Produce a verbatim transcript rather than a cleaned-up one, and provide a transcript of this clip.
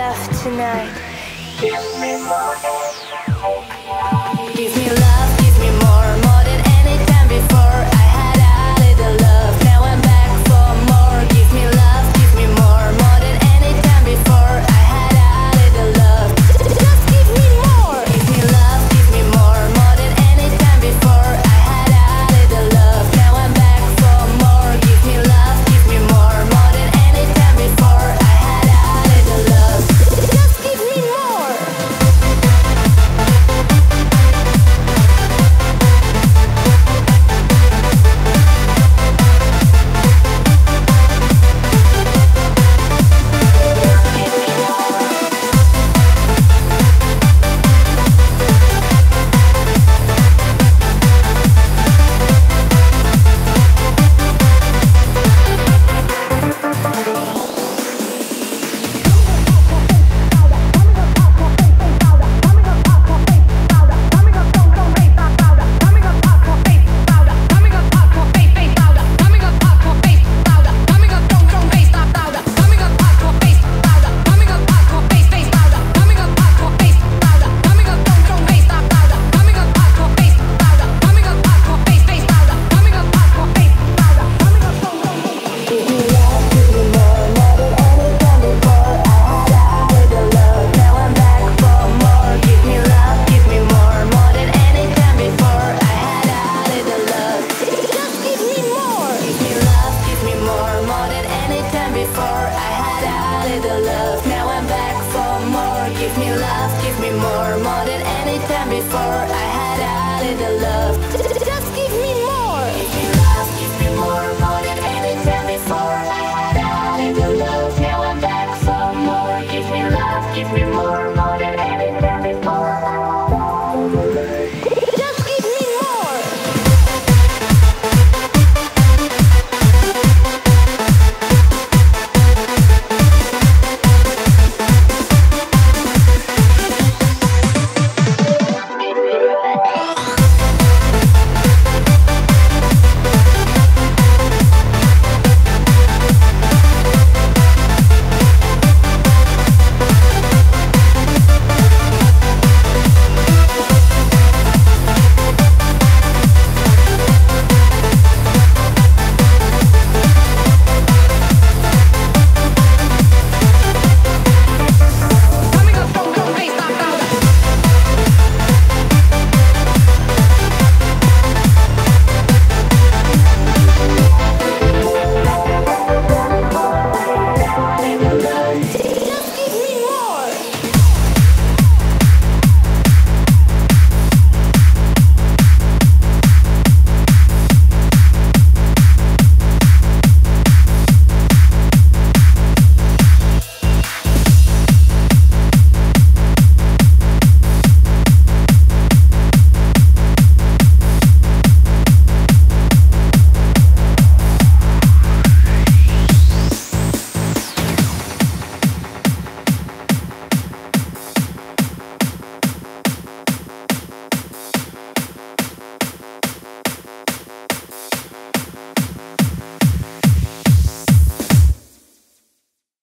love tonight. Give me more. Give me love, give me more, more than any time before. I had a little love, now I'm back for more. Give me love, give me more, more than any time before. I had a little love, just give me more. Give me love, give me more, more than any time before. I had a little love, now I'm back for more. Give me love, give me more, more than any time before. I had a little love, just give me more. Give me love, give me more, more than any time before. I